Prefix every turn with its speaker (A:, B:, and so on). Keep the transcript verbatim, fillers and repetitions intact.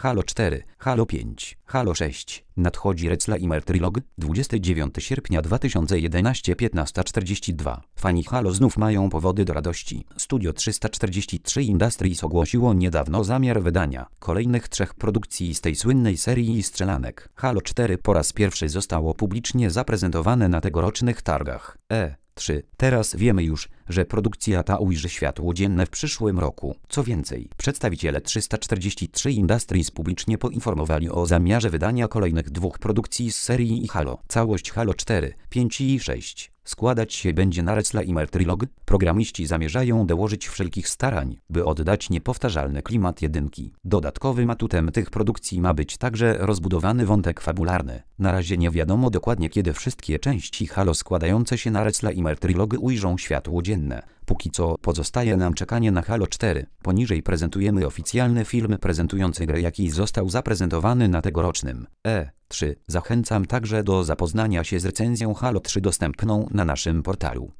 A: Halo cztery, Halo pięć, Halo sześć. Nadchodzi Reclaimer Trilog, dwudziestego dziewiątego sierpnia dwa tysiące jedenastego, piętnasta czterdzieści dwa. Fani Halo znów mają powody do radości. Studio trzysta czterdzieści trzy Industries ogłosiło niedawno zamiar wydania kolejnych trzech produkcji z tej słynnej serii strzelanek. Halo cztery po raz pierwszy zostało publicznie zaprezentowane na tegorocznych targach E trzy. Teraz wiemy już, że produkcja ta ujrzy światło dzienne w przyszłym roku. Co więcej, przedstawiciele trzysta czterdzieści trzy Industries publicznie poinformowali o zamiarze wydania kolejnych dwóch produkcji z serii Halo. Całość Halo cztery, pięć i sześć składać się będzie na Reclaimer Trilog. Programiści zamierzają dołożyć wszelkich starań, by oddać niepowtarzalny klimat jedynki. Dodatkowym atutem tych produkcji ma być także rozbudowany wątek fabularny. Na razie nie wiadomo dokładnie, kiedy wszystkie części Halo składające się na Reclaimer Trilog ujrzą światło dzienne. Póki co pozostaje nam czekanie na Halo cztery. Poniżej prezentujemy oficjalny film prezentujący grę, jaki został zaprezentowany na tegorocznym E trzy. Zachęcam także do zapoznania się z recenzją Halo trzy dostępną na naszym portalu.